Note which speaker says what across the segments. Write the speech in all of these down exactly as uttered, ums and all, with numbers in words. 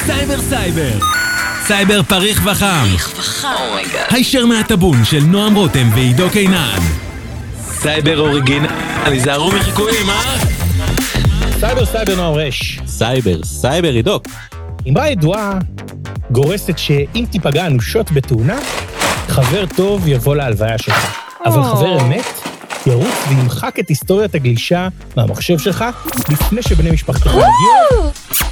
Speaker 1: סייבר סייבר. סייבר פריך וחם.
Speaker 2: פריך וחם. אומייגאד.
Speaker 1: הישר מהטבון של נועם רותם ועידו קינן. סייבר אוריגינל. היזהרו מחיקויים, אה?
Speaker 3: סייבר סייבר נועם רש.
Speaker 4: סייבר, סייבר עידו.
Speaker 3: אמרה ידועה גורסת שאם תיפגע אנושות בתאונה, חבר טוב יבוא להלוויה שלך. אבל חבר אמת ירוץ וימחק את היסטוריית הגלישה מהמחשב שלך לפני שבני משפחתך יגיעו.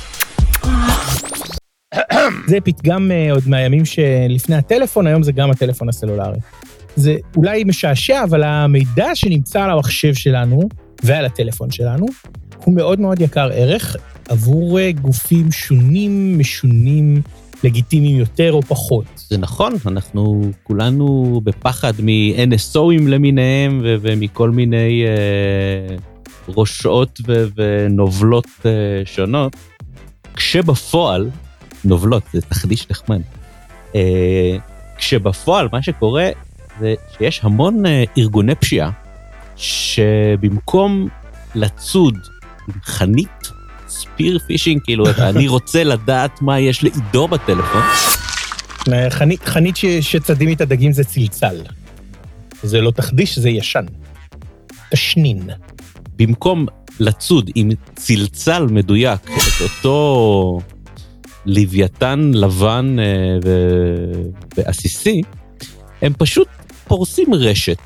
Speaker 3: זה פתגם עוד מהימים שלפני הטלפון, היום זה גם הטלפון הסלולרי. זה אולי משעשע, אבל המידע שנמצא על המחשב שלנו ועל הטלפון שלנו, הוא מאוד מאוד יקר ערך עבור גופים שונים, משונים, לגיטימיים יותר או פחות.
Speaker 4: זה נכון, אנחנו כולנו בפחד מ-אן אס או'ים למיניהם ו- ומכל מיני אה, ראשות ו- ונובלות אה, שונות, כשבפועל, נובלות, זה תחדיש נחמד, אה, כשבפועל מה שקורה זה שיש המון אה, ארגוני פשיעה, שבמקום לצוד עם חנית, ספיר פישינג, כאילו, אני רוצה לדעת מה יש לעידו בטלפון.
Speaker 3: חנית, חנית ש, שצדים את הדגים זה צלצל. זה לא תחדיש, זה ישן. תשנין.
Speaker 4: במקום לצוד עם צלצל מדויק, את אותו לוויתן לבן ועסיסי, הם פשוט פורסים רשת,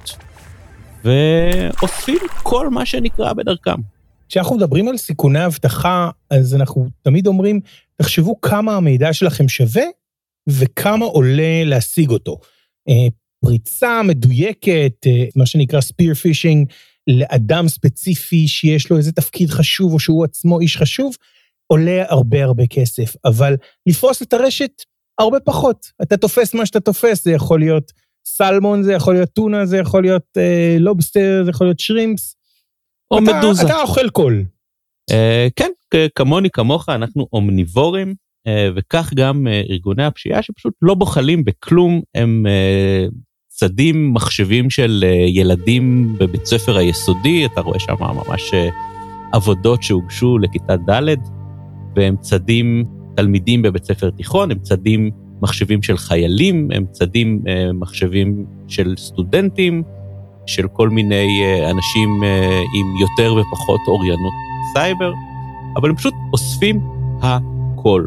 Speaker 4: ואופים כל מה שנקרא בדרכם.
Speaker 3: כשאנחנו מדברים על סיכוני הבטחה, אז אנחנו תמיד אומרים, תחשבו כמה המידע שלכם שווה, וכמה עולה להשיג אותו. פריצה מדויקת, מה שנקרא ספיר פישינג, לאדם ספציפי שיש לו איזה תפקיד חשוב, או שהוא עצמו איש חשוב, עולה הרבה הרבה כסף. אבל לפרוס את הרשת, הרבה פחות. אתה תופס מה שאתה תופס, זה יכול להיות סלמון, זה יכול להיות טונה, זה יכול להיות אה, לובסטר, זה יכול להיות שרימפס,
Speaker 4: או
Speaker 3: אתה,
Speaker 4: מדוזה.
Speaker 3: אתה אוכל קול.
Speaker 4: Uh, כן, כמוני, כמוך, אנחנו אומניבורים, uh, וכך גם uh, ארגוני הפשיעה שפשוט לא בוחלים בכלום, הם uh, צדים מחשבים של uh, ילדים בבית ספר היסודי, אתה רואה שם ממש uh, עבודות שהוגשו לכיתה ד', והם צדים תלמידים בבית ספר תיכון, הם צדים מחשבים של חיילים, הם צדים uh, מחשבים של סטודנטים, של כל מיני uh, אנשים uh, עם יותר ופחות אוריינות סייבר, אבל הם פשוט אוספים הכל.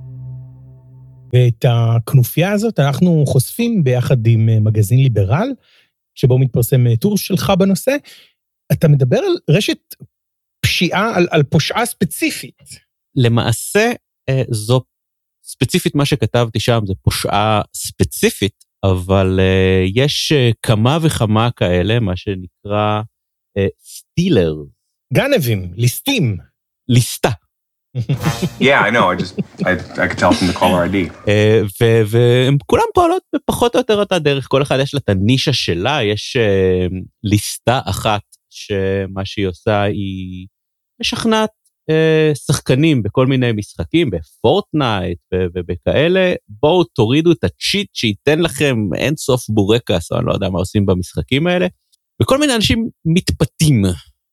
Speaker 3: ואת הכנופיה הזאת אנחנו חושפים ביחד עם מגזין ליברל, שבו מתפרסם טור שלך בנושא. אתה מדבר על רשת פשיעה, על, על פושעה ספציפית.
Speaker 4: למעשה, זו ספציפית מה שכתבתי שם, זה פושעה ספציפית, אבל יש כמה וכמה כאלה, מה שנקרא סטילר.
Speaker 3: גנבים, ליסטים.
Speaker 4: ליסטה.
Speaker 5: Yeah, I know, I just, I, I could tell from the caller איי די.
Speaker 4: והם כולם פועלות בפחות או יותר אותה דרך, כל אחד יש לה את הנישה שלה, יש ליסטה אחת, שמה שהיא עושה היא משכנעת שחקנים בכל מיני משחקים, בפורטנייט ובכאלה, בואו תורידו את הצ'יט שייתן לכם אין סוף בורקס, או אני לא יודע מה עושים במשחקים האלה, וכל מיני אנשים מתפתים,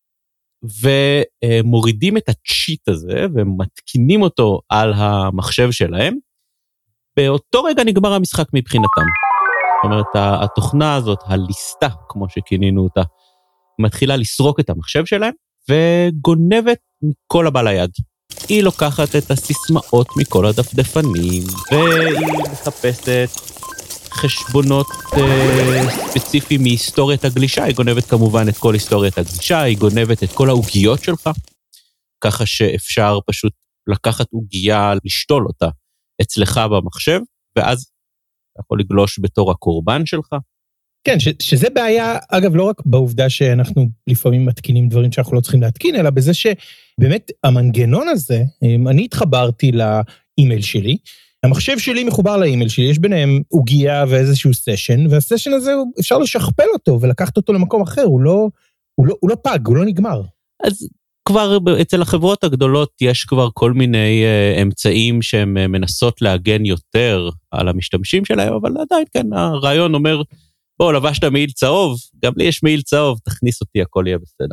Speaker 4: ומורידים את הצ'יט הזה, ומתקינים אותו על המחשב שלהם, באותו רגע נגמר המשחק מבחינתם. זאת אומרת, התוכנה הזאת, הליסטה, כמו שכינינו אותה, מתחילה לסרוק את המחשב שלהם, וגונבת מכל הבא ליד. היא לוקחת את הסיסמאות מכל הדפדפנים, והיא מחפשת חשבונות אה, ספציפיים מהיסטוריית הגלישה, היא גונבת כמובן את כל היסטוריית הגלישה, היא גונבת את כל העוגיות שלך, ככה שאפשר פשוט לקחת עוגיה, לשתול אותה אצלך במחשב, ואז אתה יכול לגלוש בתור הקורבן שלך.
Speaker 3: כן, ש, שזה בעיה, אגב, לא רק בעובדה שאנחנו לפעמים מתקינים דברים שאנחנו לא צריכים להתקין, אלא בזה שבאמת המנגנון הזה, אני התחברתי לאימייל שלי, המחשב שלי מחובר לאימייל שלי, יש ביניהם עוגיה ואיזשהו סשן, והסשן הזה אפשר לשכפל אותו ולקחת אותו למקום אחר, הוא לא, הוא לא, הוא לא פג, הוא לא נגמר.
Speaker 4: אז כבר אצל החברות הגדולות יש כבר כל מיני uh, אמצעים שהן uh, מנסות להגן יותר על המשתמשים שלהם, אבל עדיין כן, הרעיון אומר, בוא, לבשת מעיל צהוב, גם לי יש מעיל צהוב, תכניס אותי, הכל יהיה בסדר.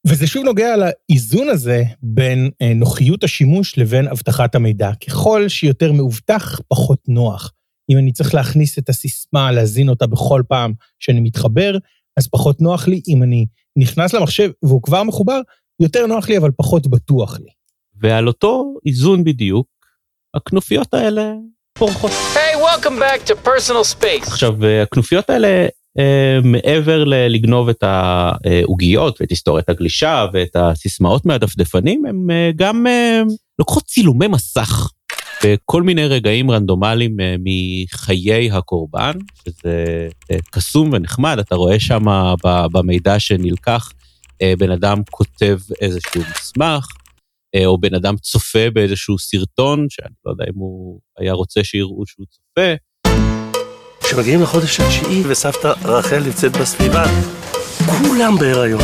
Speaker 3: וזה שוב נוגע לאיזון הזה בין נוחיות השימוש לבין הבטחת המידע. ככל שיותר מאובטח, פחות נוח. אם אני צריך להכניס את הסיסמה, להזין אותה בכל פעם שאני מתחבר, אז פחות נוח לי. אם אני נכנס למחשב והוא כבר מחובר, יותר נוח לי, אבל פחות בטוח לי.
Speaker 4: ועל אותו איזון בדיוק, הכנופיות האלה פורחות.
Speaker 2: Hey, welcome back to personal space.
Speaker 4: עכשיו, הכנופיות האלה, מעבר לגנוב את העוגיות ואת היסטוריית הגלישה ואת הסיסמאות מהדפדפנים, הם גם לוקחות צילומי מסך בכל מיני רגעים רנדומליים מחיי הקורבן, שזה קסום ונחמד. אתה רואה שם במידע שנלקח, בן אדם כותב איזשהו מסמך, או בן אדם צופה באיזשהו סרטון, שאני לא יודע אם הוא היה רוצה שיראו שהוא צופה.
Speaker 6: כשמגיעים לחודש התשיעי וסבתא רחל נמצאת בסביבה, כולם בהיריון.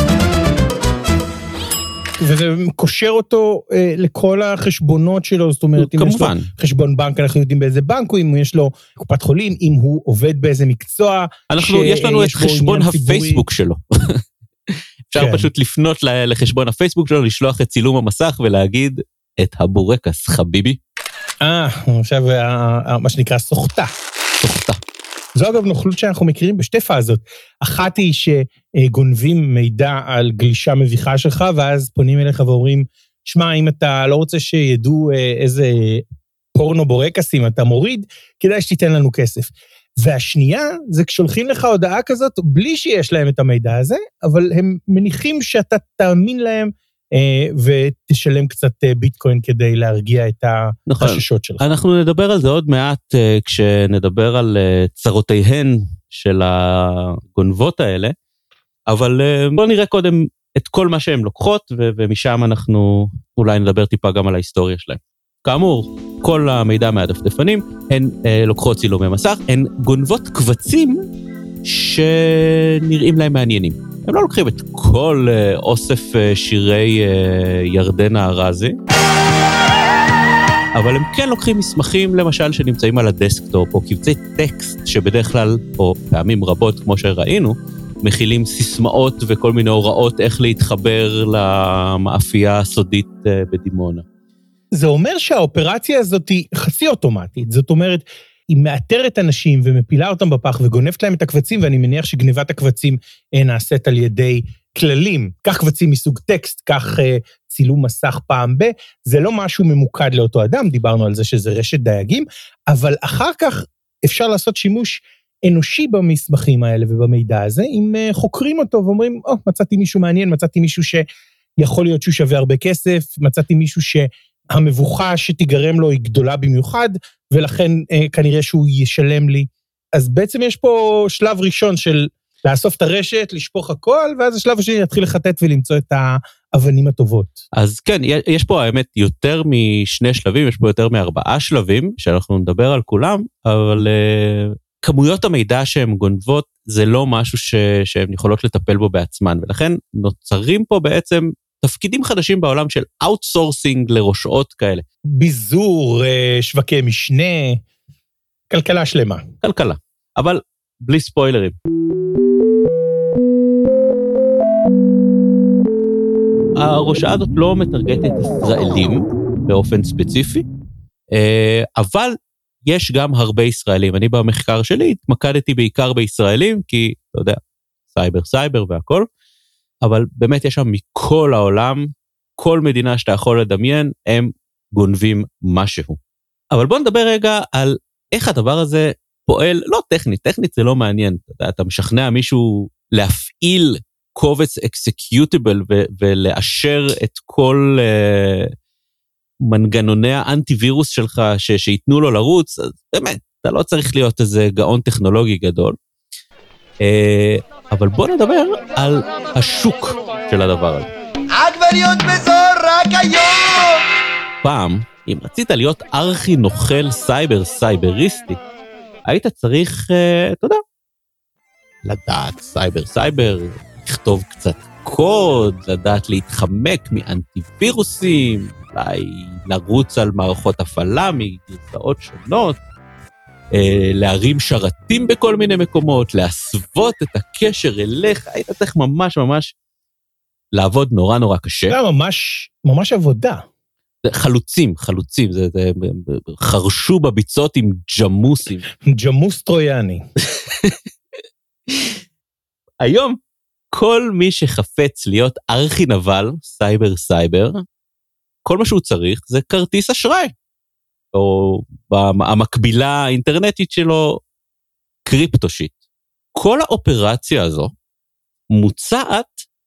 Speaker 3: וזה קושר אותו אה, לכל החשבונות שלו, זאת אומרת, אם
Speaker 4: כמובן.
Speaker 3: יש לו חשבון בנק, אנחנו יודעים באיזה בנק הוא, אם יש לו קופת חולים, אם הוא עובד באיזה מקצוע.
Speaker 4: אנחנו, יש לנו את חשבון הפייסבוק שלו. אפשר כן. פשוט לפנות לחשבון הפייסבוק שלו, לשלוח את צילום המסך ולהגיד את הבורקס, חביבי.
Speaker 3: אה, עכשיו, מה שנקרא סוחטה.
Speaker 4: סוחטה.
Speaker 3: זו אגב נוכלות שאנחנו מכירים בשתי פאזות. אחת היא שגונבים מידע על גלישה מביכה שלך, ואז פונים אליך ואומרים, שמע, אם אתה לא רוצה שידעו איזה פורנו בורקסים אתה מוריד, כדאי שתיתן לנו כסף. והשנייה, זה כשולחים לך הודעה כזאת, בלי שיש להם את המידע הזה, אבל הם מניחים שאתה תאמין להם, ותשלם קצת ביטקוין כדי להרגיע את החששות שלך.
Speaker 4: אנחנו נדבר על זה עוד מעט, כשנדבר על צרותיהן של הגונבות האלה, אבל בואו נראה קודם את כל מה שהן לוקחות, ומשם אנחנו אולי נדבר טיפה גם על ההיסטוריה שלהם. כאמור, כל המידע מהדפדפנים, הן לוקחות צילומי מסך, הן גונבות קבצים שנראים להם מעניינים. הם לא לוקחים את כל אוסף שירי ירדנה ארזי, אבל הם כן לוקחים מסמכים, למשל, שנמצאים על הדסקטופ, או קבצי טקסט, שבדרך כלל, או פעמים רבות, כמו שראינו, מכילים סיסמאות וכל מיני הוראות איך להתחבר למאפייה הסודית בדימונה.
Speaker 3: זה אומר שהאופרציה הזאת היא חצי אוטומטית, זאת אומרת, היא מאתרת אנשים ומפילה אותם בפח וגונבת להם את הקבצים, ואני מניח שגניבת הקבצים נעשית על ידי כללים. כך קבצים מסוג טקסט, כך צילום מסך פעם ב, זה לא משהו ממוקד לאותו אדם, דיברנו על זה שזה רשת דייגים, אבל אחר כך אפשר לעשות שימוש אנושי במסמכים האלה ובמידע הזה, אם חוקרים אותו ואומרים, או, מצאתי מישהו מעניין, מצאתי מישהו שיכול להיות שהוא שווה הרבה כסף, מצאתי מישהו ש... המבוכה שתיגרם לו היא גדולה במיוחד, ולכן אה, כנראה שהוא ישלם לי. אז בעצם יש פה שלב ראשון של לאסוף את הרשת, לשפוך הכל, ואז השלב השני יתחיל לחטט ולמצוא את האבנים הטובות.
Speaker 4: אז כן, יש פה האמת יותר משני שלבים, יש פה יותר מארבעה שלבים, שאנחנו נדבר על כולם, אבל אה, כמויות המידע שהן גונבות, זה לא משהו ש, שהן יכולות לטפל בו בעצמן, ולכן נוצרים פה בעצם תפקידים חדשים בעולם של אאוטסורסינג לראשות כאלה.
Speaker 3: ביזור, שווקי משנה, כלכלה שלמה.
Speaker 4: כלכלה, אבל בלי ספוילרים. הראשה הזאת לא מטרגטת ישראלים באופן ספציפי, אבל יש גם הרבה ישראלים. אני במחקר שלי התמקדתי בעיקר בישראלים, כי אתה יודע, סייבר סייבר והכל, אבל באמת יש שם מכל העולם, כל מדינה שאתה יכול לדמיין, הם גונבים משהו. אבל בוא נדבר רגע על איך הדבר הזה פועל, לא טכנית, טכנית זה לא מעניין, אתה, אתה משכנע מישהו להפעיל קובץ אקסקיוטיבל ו- ולאשר את כל uh, מנגנוני האנטיווירוס שלך ש- שיתנו לו לרוץ, אז באמת, אתה לא צריך להיות איזה גאון טכנולוגי גדול. Uh, אבל בוא נדבר על השוק של הדבר הזה.
Speaker 7: עגבניות בזול רק היום!
Speaker 4: פעם, אם רצית להיות ארכי נוכל סייבר סייבריסטי, היית צריך, uh, אתה יודע, לדעת סייבר סייבר, לכתוב קצת קוד, לדעת להתחמק מאנטיווירוסים, אולי לרוץ על מערכות הפעלה מגרסאות שונות, להרים שרתים בכל מיני מקומות, להסוות את הקשר אליך, היית צריך ממש ממש לעבוד נורא נורא קשה.
Speaker 3: זה ממש, ממש עבודה.
Speaker 4: חלוצים, חלוצים, זה, זה חרשו בביצות עם ג'מוסים.
Speaker 3: ג'מוס טרויאני.
Speaker 4: היום, כל מי שחפץ להיות ארכי נבל, סייבר סייבר, כל מה שהוא צריך זה כרטיס אשראי, או המקבילה האינטרנטית שלו, קריפטושיט. כל האופרציה הזו מוצעת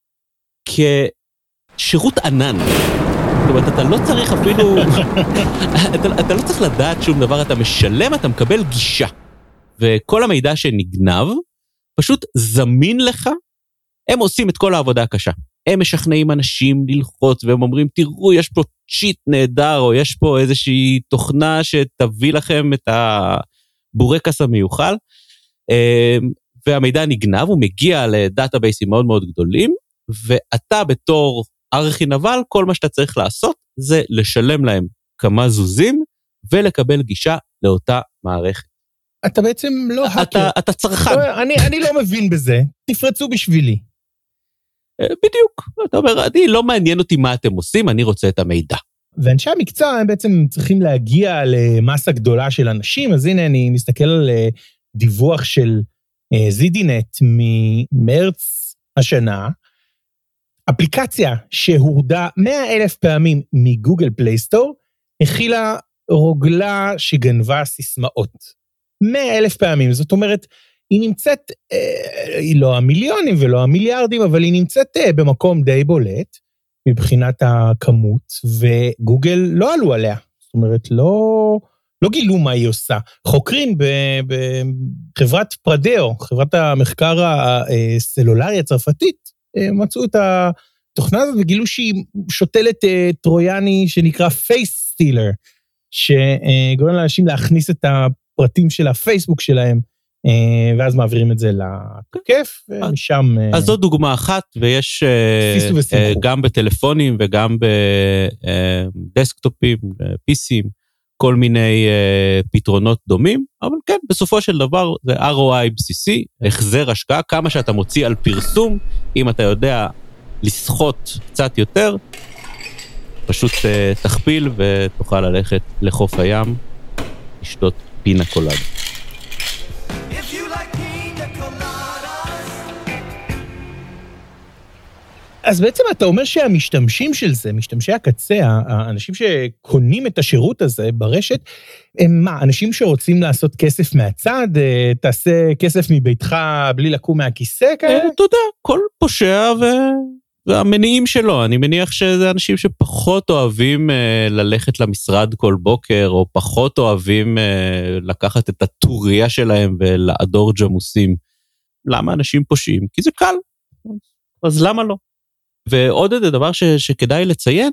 Speaker 4: כשירות ענן. זאת אומרת, אתה לא צריך אפילו, אתה, אתה לא צריך לדעת שום דבר, אתה משלם, אתה מקבל גישה. וכל המידע שנגנב, פשוט זמין לך, הם עושים את כל העבודה הקשה. הם משכנעים אנשים ללחוץ, והם אומרים, תראו, יש פה צ'יט נהדר, או יש פה איזושהי תוכנה שתביא לכם את הבורקס המיוחל, והמידע נגנב, הוא מגיע לדאטאבייסים מאוד מאוד גדולים, ואתה בתור ארכי נבל, כל מה שאתה צריך לעשות, זה לשלם להם כמה זוזים, ולקבל גישה לאותה מערכת.
Speaker 3: אתה בעצם לא
Speaker 4: אתה,
Speaker 3: האקר.
Speaker 4: אתה צרכן.
Speaker 3: אני, אני לא מבין בזה, תפרצו בשבילי.
Speaker 4: בדיוק, אתה אומר, אני לא מעניין אותי מה אתם עושים, אני רוצה את המידע.
Speaker 3: ואנשי המקצוע הם בעצם צריכים להגיע למסה גדולה של אנשים, אז הנה אני מסתכל על דיווח של זידינט ממרץ השנה, אפליקציה שהורדה מאה אלף פעמים מגוגל פלייסטור, הכילה רוגלה שגנבה סיסמאות. מאה אלף פעמים, זאת אומרת, היא נמצאת, אה, היא לא המיליונים ולא המיליארדים, אבל היא נמצאת אה, במקום די בולט, מבחינת הכמות, וגוגל לא עלו עליה. זאת אומרת, לא, לא גילו מה היא עושה. חוקרים בחברת פרדאו, חברת המחקר הסלולרי הצרפתית, אה, מצאו את התוכנה הזאת, וגילו שהיא שותלת אה, טרויאני שנקרא Face Stealer, שגורם לאנשים להכניס את הפרטים של הפייסבוק שלהם, ואז מעבירים את זה לתוקף, ומשם...
Speaker 4: אז זו דוגמה אחת, ויש גם בטלפונים וגם בדסקטופים, פיסים, כל מיני פתרונות דומים, אבל כן, בסופו של דבר זה אר או איי בסיסי, החזר השקעה, כמה שאתה מוציא על פרסום, אם אתה יודע לסחוט קצת יותר, פשוט תכפיל ותוכל ללכת לחוף הים, לשתות פינה קולדה.
Speaker 3: אז בעצם אתה אומר שהמשתמשים של זה, משתמשי הקצה, האנשים שקונים את השירות הזה ברשת, הם מה, אנשים שרוצים לעשות כסף מהצד, תעשה כסף מביתך בלי לקום מהכיסא כאלה?
Speaker 4: אתה יודע, כל פושע והמניעים שלו, אני מניח שזה אנשים שפחות אוהבים ללכת למשרד כל בוקר, או פחות אוהבים לקחת את הטוריה שלהם ולעדור ג'מוסים. למה אנשים פושעים? כי זה קל, אז למה לא? ועוד איזה דבר ש, שכדאי לציין,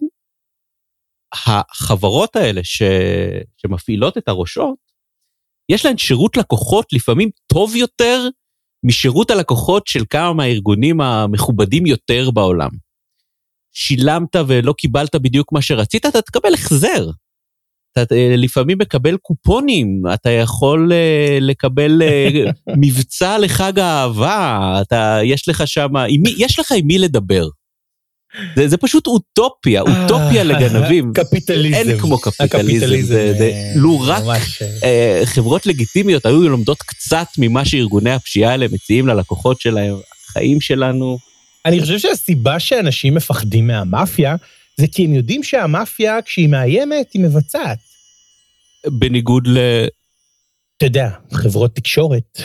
Speaker 4: החברות האלה ש, שמפעילות את הראשות, יש להן שירות לקוחות לפעמים טוב יותר משירות הלקוחות של כמה מהארגונים המכובדים יותר בעולם. שילמת ולא קיבלת בדיוק מה שרצית, אתה תקבל החזר. אתה לפעמים מקבל קופונים, אתה יכול לקבל מבצע לחג האהבה, אתה, יש לך שם, יש לך עם מי לדבר. זה, זה פשוט אוטופיה, אוטופיה לגנבים.
Speaker 3: קפיטליזם.
Speaker 4: אין כמו קפיטליזם. זה, זה, לו רק אה, חברות לגיטימיות היו לומדות קצת ממה שארגוני הפשיעה האלה מציעים ללקוחות שלהם, החיים שלנו.
Speaker 3: אני חושב שהסיבה שאנשים מפחדים מהמאפיה, זה כי הם יודעים שהמאפיה, כשהיא מאיימת, היא מבצעת.
Speaker 4: בניגוד ל...
Speaker 3: אתה יודע, חברות תקשורת.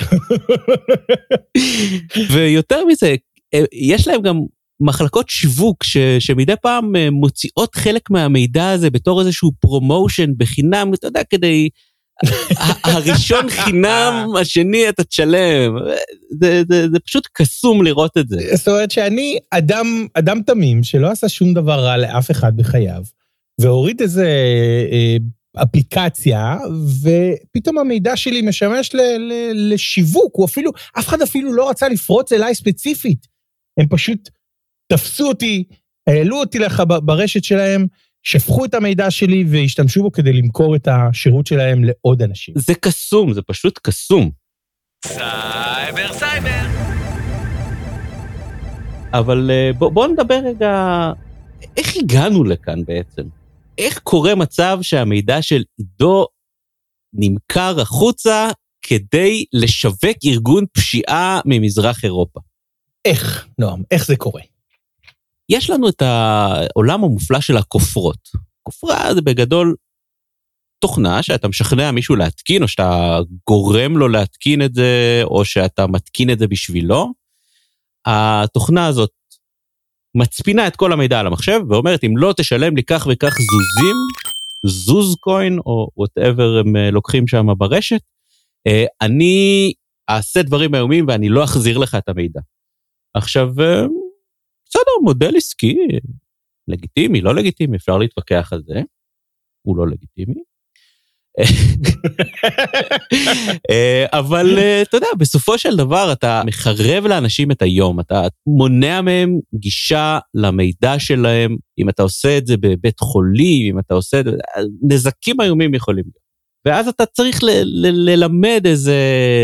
Speaker 4: ויותר מזה, יש להם גם מחלקות שיווק ש, שמדי פעם מוציאות חלק מהמידע הזה בתור איזשהו פרומושן בחינם, אתה יודע, כדי... הראשון חינם, השני אתה תשלם. זה, זה, זה פשוט קסום לראות את זה.
Speaker 3: זאת אומרת שאני אדם, אדם תמים שלא עשה שום דבר רע לאף אחד בחייו, והוריד איזה אפליקציה, ופתאום המידע שלי משמש ל, ל, לשיווק, הוא אפילו, אף אחד אפילו לא רצה לפרוץ אליי ספציפית. הם פשוט תפסו אותי, העלו אותי לך ברשת שלהם, שפכו את המידע שלי והשתמשו בו כדי למכור את השירות שלהם לעוד אנשים.
Speaker 4: זה קסום, זה פשוט קסום.
Speaker 1: סייבר סייבר.
Speaker 4: אבל בוא, בוא נדבר רגע, איך הגענו לכאן בעצם? איך קורה מצב שהמידע של עידו נמכר החוצה כדי לשווק ארגון פשיעה ממזרח אירופה?
Speaker 3: איך, נועם, איך זה קורה?
Speaker 4: יש לנו את העולם המופלא של הכופרות. כופרה זה בגדול תוכנה שאתה משכנע מישהו להתקין, או שאתה גורם לו להתקין את זה, או שאתה מתקין את זה בשבילו. התוכנה הזאת מצפינה את כל המידע על המחשב, ואומרת, אם לא תשלם לי כך וכך זוזים, זוז קוין, או whatever הם לוקחים שם ברשת, אני אעשה דברים איומים, ואני לא אחזיר לך את המידע. עכשיו, בסדר, מודל עסקי, לגיטימי, לא לגיטימי, אפשר להתווכח על זה, הוא לא לגיטימי. אבל אתה יודע, בסופו של דבר אתה מחרב לאנשים את היום, אתה מונע מהם גישה למידע שלהם, אם אתה עושה את זה בבית חולים, אם אתה עושה את זה, נזקים איומים יכולים להיות. ואז אתה צריך ל- ל- ללמד איזה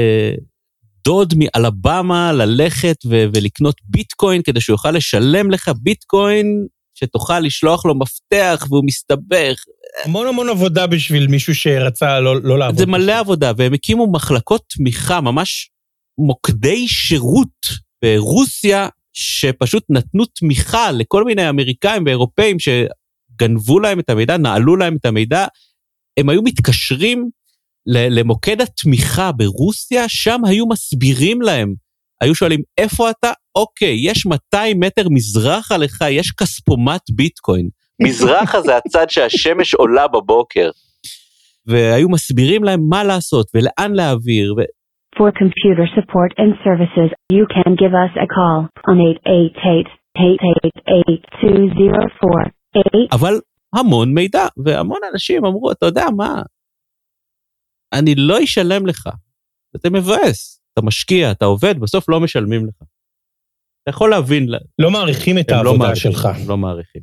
Speaker 4: דוד מאלבמה ללכת ו- ולקנות ביטקוין, כדי שהוא יוכל לשלם לך ביטקוין, שתוכל לשלוח לו מפתח והוא מסתבך.
Speaker 3: המון המון עבודה בשביל מישהו שרצה לא, לא לעבוד.
Speaker 4: זה מלא עבודה, והם הקימו מחלקות תמיכה, ממש מוקדי שירות ברוסיה, שפשוט נתנו תמיכה לכל מיני אמריקאים ואירופאים, שגנבו להם את המידע, נעלו להם את המידע, הם היו מתקשרים למוקד התמיכה ברוסיה, שם היו מסבירים להם, היו שואלים, איפה אתה? אוקיי, יש מאתיים מטר מזרחה לך, יש כספומט ביטקוין. מזרחה זה הצד שהשמש עולה בבוקר. והיו מסבירים להם מה לעשות ולאן להעביר. ו...
Speaker 8: For computer support and services, you can give us a call on eight eight eight, eight eight eight, two zero four eight.
Speaker 4: אבל המון מידע, והמון אנשים אמרו, אתה יודע מה? אני לא אשלם לך. אתה מבאס, אתה משקיע, אתה עובד, בסוף לא משלמים לך. אתה יכול להבין.
Speaker 3: לא מעריכים את העבודה
Speaker 4: לא מעריכים,
Speaker 3: שלך.
Speaker 4: לא מעריכים.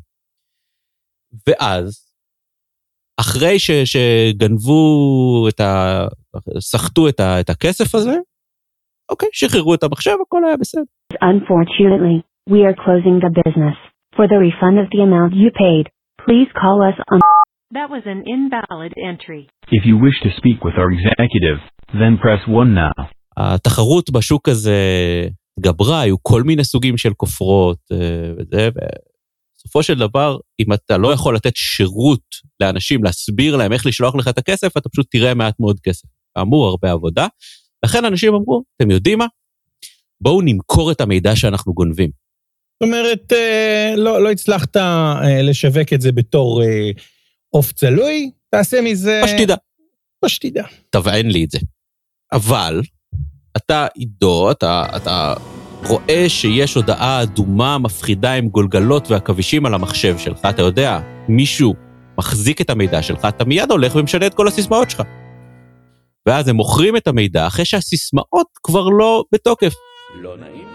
Speaker 4: ואז, אחרי ש, שגנבו את ה... סחטו את, ה, את הכסף הזה, אוקיי, שחררו את המחשב, הכל היה בסדר.
Speaker 8: Unfortunately, we are closing the business. For the refund of the amount you paid, please call us on...
Speaker 9: That was an invalid entry.
Speaker 10: If you wish to speak with our executive, then press one now.
Speaker 4: התחרות בשוק הזה גברה, היו כל מיני סוגים של כופרות, וזה, בסופו של דבר, אם אתה לא יכול לתת שירות לאנשים, להסביר להם איך לשלוח לך את הכסף, אתה פשוט תראה מעט מאוד כסף. כאמור, הרבה עבודה. לכן אנשים אמרו, אתם יודעים מה? בואו נמכור את המידע שאנחנו גונבים.
Speaker 3: זאת אומרת, לא, לא הצלחת לשווק את זה בתור אוף צלוי, תעשה מזה...
Speaker 4: פשטידה.
Speaker 3: פשטידה.
Speaker 4: תבען לי את זה. אבל, אתה עידו, אתה, אתה רואה שיש הודעה אדומה מפחידה עם גולגלות והכבישים על המחשב שלך, אתה יודע, מישהו מחזיק את המידע שלך, אתה מיד הולך ומשנה את כל הסיסמאות שלך. ואז הם מוכרים את המידע, אחרי שהסיסמאות כבר לא בתוקף. לא נעים.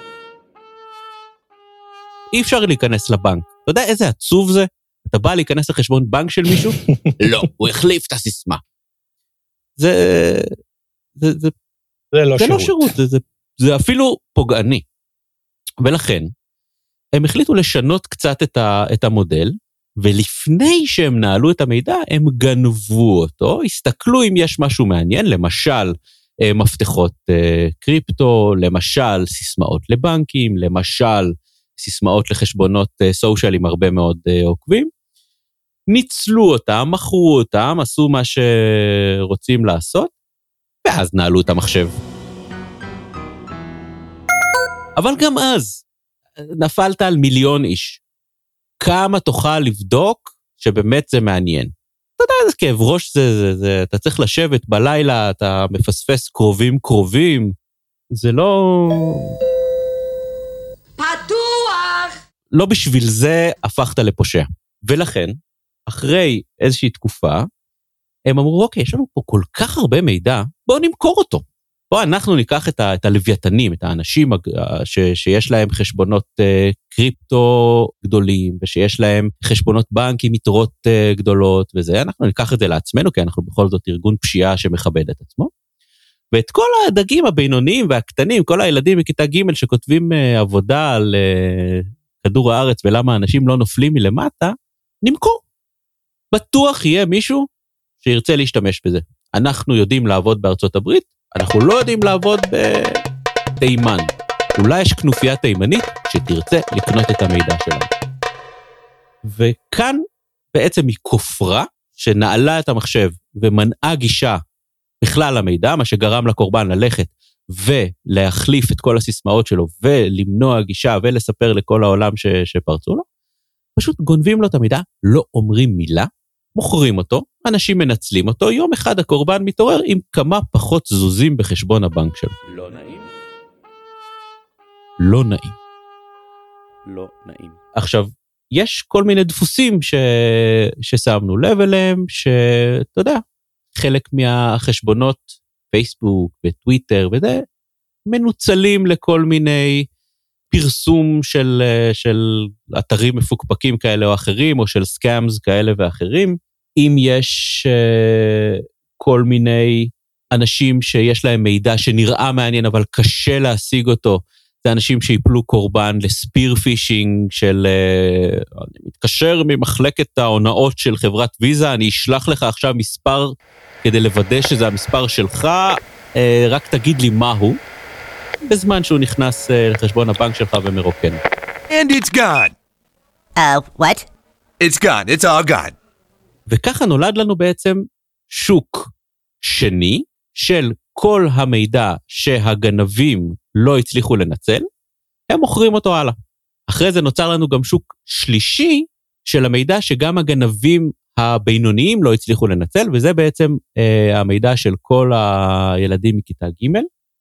Speaker 4: אי אפשר להיכנס לבנק. אתה יודע איזה עצוב זה? אתה בא להיכנס לחשבון בנק של מישהו? לא, הוא החליף את הסיסמה. זה... זה, זה,
Speaker 3: זה לא
Speaker 4: זה
Speaker 3: שירות.
Speaker 4: לא שירות, זה, זה, זה אפילו פוגעני. ולכן, הם החליטו לשנות קצת את, ה, את המודל, ולפני שהם נעלו את המידע, הם גנבו אותו, הסתכלו אם יש משהו מעניין, למשל, מפתחות קריפטו, למשל, סיסמאות לבנקים, למשל, סיסמאות לחשבונות סושיאל עם הרבה מאוד עוקבים, ניצלו אותם, מכרו אותם, עשו מה שרוצים לעשות, ואז נעלו את המחשב. אבל גם אז, נפלת על מיליון איש. כמה תוכל לבדוק שבאמת זה מעניין? אתה יודע, זה כאב ראש, זה, זה, זה, אתה צריך לשבת בלילה, אתה מפספס קרובים קרובים, זה לא...
Speaker 7: פתוח!
Speaker 4: לא בשביל זה הפכת לפושע. ולכן, אחרי איזושהי תקופה, הם אמרו, אוקיי, יש לנו פה כל כך הרבה מידע, בואו נמכור אותו. בואו אנחנו ניקח את, ה, את הלוויתנים, את האנשים ש, שיש להם חשבונות uh, קריפטו גדולים, ושיש להם חשבונות בנק עם יתרות uh, גדולות, וזה, אנחנו ניקח את זה לעצמנו, כי אנחנו בכל זאת ארגון פשיעה שמכבד את עצמו, ואת כל הדגים הבינוניים והקטנים, כל הילדים מכיתה ג' שכותבים עבודה על כדור הארץ ולמה אנשים לא נופלים מלמטה, נמכור. בטוח יהיה מישהו שירצה להשתמש בזה. אנחנו יודעים לעבוד בארצות הברית, אנחנו לא יודעים לעבוד בתימן. אולי יש כנופיה תימנית שתרצה לקנות את המידע שלנו. וכאן בעצם היא כופרה שנעלה את המחשב ומנעה גישה בכלל למידע, מה שגרם לקורבן ללכת ולהחליף את כל הסיסמאות שלו ולמנוע גישה ולספר לכל העולם ש, שפרצו לו. פשוט גונבים לו את המידע, לא אומרים מילה, מוכרים אותו, אנשים מנצלים אותו, יום אחד הקורבן מתעורר עם כמה פחות זוזים בחשבון הבנק שלו. לא נעים. לא נעים. לא נעים. עכשיו, יש כל מיני דפוסים ש... ששמנו לב אליהם, שאתה יודע, חלק מהחשבונות, פייסבוק וטוויטר וזה, מנוצלים לכל מיני פרסום של, של אתרים מפוקפקים כאלה או אחרים, או של סקאמס כאלה ואחרים. אם יש uh, כל מיני אנשים שיש להם מידע שנראה מעניין, אבל קשה להשיג אותו, זה אנשים שיפלו קורבן לספיר פישינג של, uh, אני מתקשר ממחלקת ההונאות של חברת ויזה, אני אשלח לך עכשיו מספר כדי לוודא שזה המספר שלך, uh, רק תגיד לי מהו, בזמן שהוא נכנס uh, לחשבון הבנק שלך ומרוקן.
Speaker 11: And it's gone.
Speaker 12: Uh, what?
Speaker 11: It's gone, it's all gone.
Speaker 4: וככה נולד לנו בעצם שוק שני של כל המידע שהגנבים לא הצליחו לנצל, הם מוכרים אותו הלאה. אחרי זה נוצר לנו גם שוק שלישי של המידע שגם הגנבים הבינוניים לא הצליחו לנצל, וזה בעצם אה, המידע של כל הילדים מכיתה ג'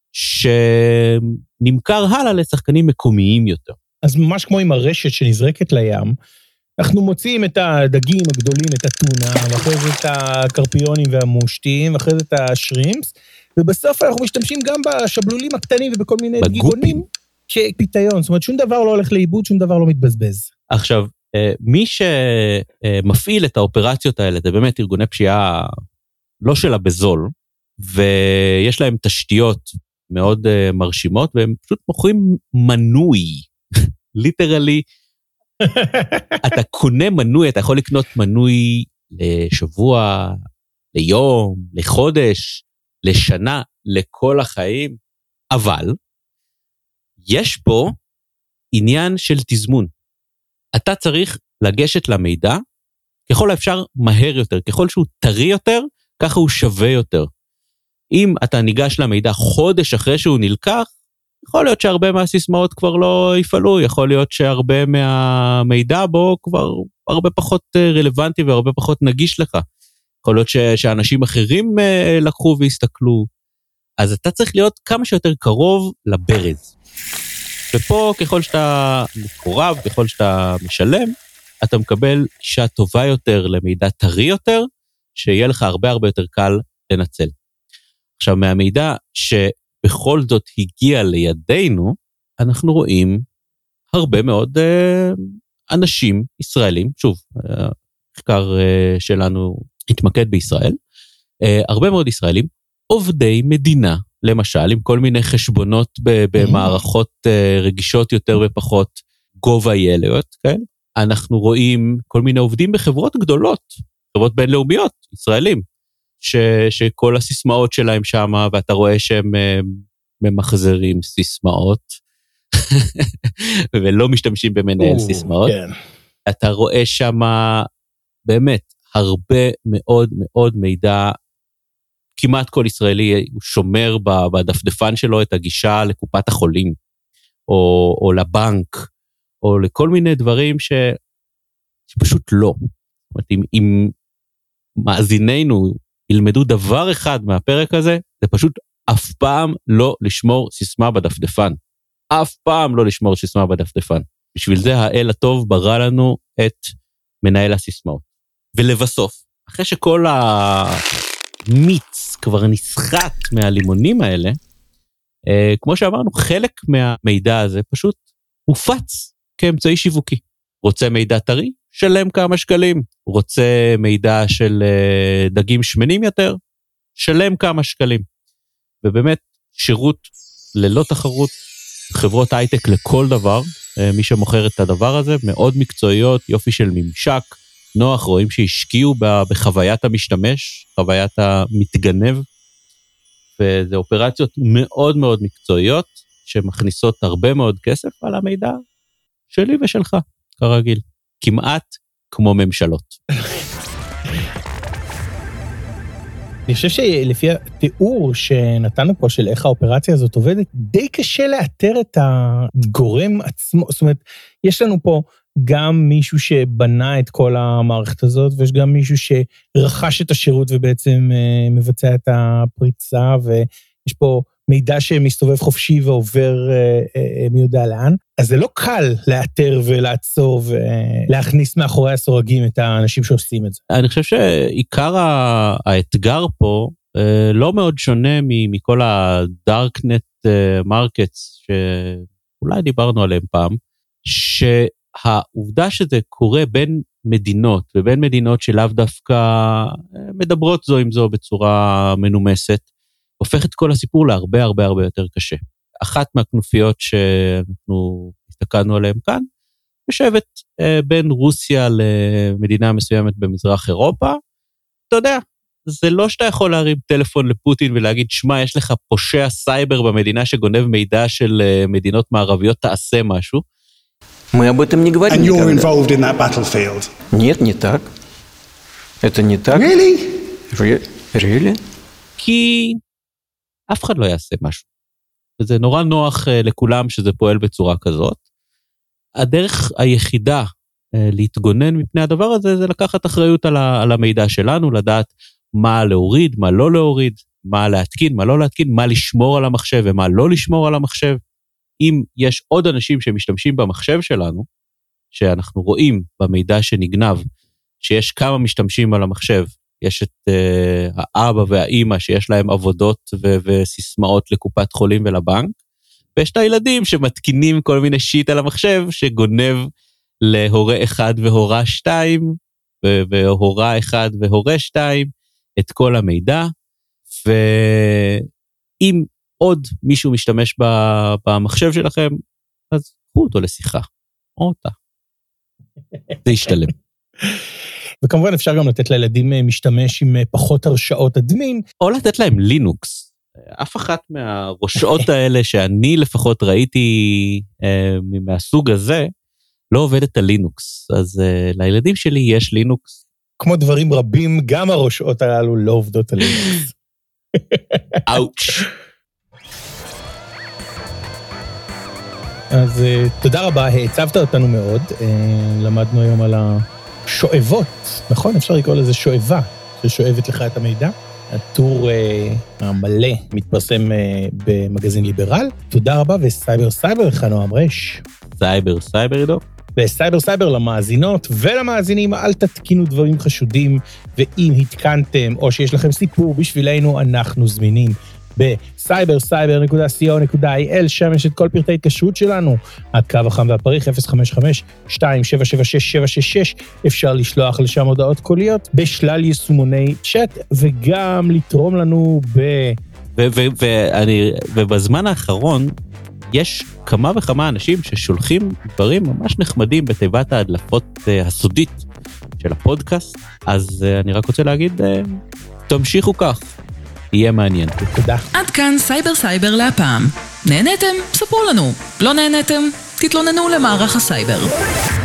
Speaker 4: שנמכר הלאה לשחקנים מקומיים יותר.
Speaker 3: אז ממש כמו עם הרשת שנזרקת לים, אנחנו מוצאים את הדגים הגדולים, את הטונה, ואחרי זה את הקרפיונים והמושטים, ואחרי זה את השרימפס, ובסוף אנחנו משתמשים גם בשבלולים הקטנים ובכל מיני גיגונים, כפיתיון, זאת אומרת שום דבר לא הולך לאיבוד, שום דבר לא מתבזבז.
Speaker 4: עכשיו, מי שמפעיל את האופרציות האלה, זה באמת ארגוני פשיעה לא שלה בזול, ויש להם תשתיות מאוד מרשימות, והם פשוט מוכרים מנוי, ליטרלי, אתה קונה מנוי, אתה יכול לקנות מנוי לשבוע, ליום, לחודש, לשנה, לכל החיים, אבל יש פה עניין של תזמון. אתה צריך לגשת למידע, ככל האפשר מהר יותר, ככל שהוא טרי יותר, ככה הוא שווה יותר. אם אתה ניגש למידע חודש אחרי שהוא נלקח, יכול להיות שהרבה מהסיסמאות כבר לא יפעלו, יכול להיות שהרבה מהמידע בו כבר הרבה פחות רלוונטי והרבה פחות נגיש לך. יכול להיות שאנשים אחרים לקחו והסתכלו. אז אתה צריך להיות כמה שיותר קרוב לברז. ופה ככל שאתה מקורב, ככל שאתה משלם, אתה מקבל גישה טובה יותר למידע טרי יותר, שיהיה לך הרבה הרבה יותר קל לנצל. עכשיו מהמידע ש... בכל זאת הגיע לידינו, אנחנו רואים הרבה מאוד uh, אנשים ישראלים, שוב, המחקר uh, שלנו התמקד בישראל, uh, הרבה מאוד ישראלים, עובדי מדינה, למשל, עם כל מיני חשבונות במערכות uh, רגישות יותר ופחות גובה יליות, כן? אנחנו רואים כל מיני עובדים בחברות גדולות, חברות בינלאומיות, ישראלים, ש, שכל הסיסמאות שלהם שם, ואתה רואה שהם ממחזרים סיסמאות, ולא משתמשים במנהל סיסמאות. כן. אתה רואה שם באמת הרבה מאוד מאוד מידע, כמעט כל ישראלי שומר בדפדפן שלו את הגישה לקופת החולים, או, או לבנק, או לכל מיני דברים ש, שפשוט לא. זאת אומרת, אם, אם מאזיננו ילמדו דבר אחד מהפרק הזה, זה פשוט אף פעם לא לשמור סיסמה בדפדפן. אף פעם לא לשמור סיסמה בדפדפן. בשביל זה האל הטוב ברא לנו את מנהל הסיסמאות. ולבסוף, אחרי שכל המיץ כבר נסחט מהלימונים האלה, אה, כמו שאמרנו, חלק מהמידע הזה פשוט מופץ כאמצעי שיווקי. רוצה מידע טרי? שלם כמה שקלים. רוצה מידע של דגים שמנים יותר? שלם כמה שקלים. ובאמת שירות ללא תחרות, חברות הייטק לכל דבר, מי שמוכר את הדבר הזה, מאוד מקצועיות, יופי של ממשק, נוח, רואים שהשקיעו בחוויית המשתמש, חוויית המתגנב, וזה אופרציות מאוד מאוד מקצועיות, שמכניסות הרבה מאוד כסף על המידע שלי ושלך, כרגיל. כמעט כמו ממשלות.
Speaker 3: אני חושב שלפי התיאור שנתנו פה של איך האופרציה הזאת עובדת, די קשה לאתר את הגורם עצמו. זאת אומרת, יש לנו פה גם מישהו שבנה את כל המערכת הזאת, ויש גם מישהו שרכש את השירות ובעצם מבצע את הפריצה, ויש פה מידע שמסתובב חופשי ועובר מי יודע לאן. אז זה לא קל לאתר ולעצור ולהכניס מאחורי הסורגים את האנשים שעושים את זה.
Speaker 4: אני חושב שעיקר האתגר פה לא מאוד שונה מכל הדארקנט מרקטס שאולי דיברנו עליהם פעם, שהעובדה שזה קורה בין מדינות, ובין מדינות שלאו דווקא מדברות זו עם זו בצורה מנומסת, הופך את כל הסיפור להרבה הרבה הרבה יותר קשה. אחת מהכנופיות שאנחנו הסתכלנו עליהן כאן, יושבת בין רוסיה למדינה מסוימת במזרח אירופה. אתה יודע, זה לא שאתה יכול להרים טלפון לפוטין ולהגיד, שמה, יש לך פושע סייבר במדינה שגונב מידע של מדינות מערביות, תעשה משהו.
Speaker 13: Мы об этом не говорим.
Speaker 14: And you're involved in that battlefield.
Speaker 13: Нет, не так. Это не так.
Speaker 14: Really?
Speaker 13: Really?
Speaker 4: כי אף אחד לא יעשה משהו. וזה נורא נוח לכולם שזה פועל בצורה כזאת. הדרך היחידה להתגונן מפני הדבר הזה, זה לקחת אחריות על המידע שלנו, לדעת מה להוריד, מה לא להוריד, מה להתקין, מה לא להתקין, מה לשמור על המחשב ומה לא לשמור על המחשב. אם יש עוד אנשים שמשתמשים במחשב שלנו, שאנחנו רואים במידע שנגנב, שיש כמה משתמשים על המחשב, יש את uh, האבא והאימא שיש להם עבודות ו- וסיסמאות לקופת חולים ולבנק, ויש את הילדים שמתקינים כל מיני שיט על המחשב, שגונב להורה אחד והורה שתיים, ו- והורה אחד והורה שתיים, את כל המידע, ואם עוד מישהו משתמש במחשב שלכם, אז קחו אותו לשיחה, או אותה. זה ישתלם.
Speaker 3: וכמובן אפשר גם לתת לילדים משתמש עם פחות הרשאות אדמין.
Speaker 4: או לתת להם לינוקס. אף אחת מהראשות האלה שאני לפחות ראיתי אה, מהסוג הזה, לא עובדת על לינוקס. אז אה, לילדים שלי יש לינוקס.
Speaker 3: כמו דברים רבים, גם הראשות הללו לא עובדות על לינוקס.
Speaker 4: אאוץ'.
Speaker 3: אז תודה רבה, הצבת אותנו מאוד. למדנו היום על השואבות, נכון? אפשר לקרוא לזה שואבה, ששואבת לך את המידע. הטור המלא מתפרסם במגזין ליברל. תודה רבה, וסייבר סייבר, לך נועם רש.
Speaker 4: סייבר סייבר, עידו.
Speaker 3: וסייבר סייבר למאזינות ולמאזינים, אל תתקינו דברים חשודים, ואם התקנתם או שיש לכם סיפור בשבילנו, אנחנו זמינים בסייבר סייבר נקודה סי או נקודה איי אל, שם יש את כל פרטי התקשרות שלנו, הקו החם והפריך אפס חמש חמש שתיים שבע שבע שש שבע שש שש, אפשר לשלוח לשם הודעות קוליות בשלל יישומוני צ'אט, וגם לתרום לנו ב...
Speaker 4: ו- ו- ואני, ובזמן האחרון, יש כמה וכמה אנשים ששולחים דברים ממש נחמדים בתיבת ההדלפות הסודית של הפודקאסט, אז אני רק רוצה להגיד, תמשיכו כך. יהיה מעניין.
Speaker 3: תודה.
Speaker 15: עד כאן סייבר סייבר להפעם. נהניתם? ספרו לנו. לא נהניתם? תתלוננו למערך הסייבר.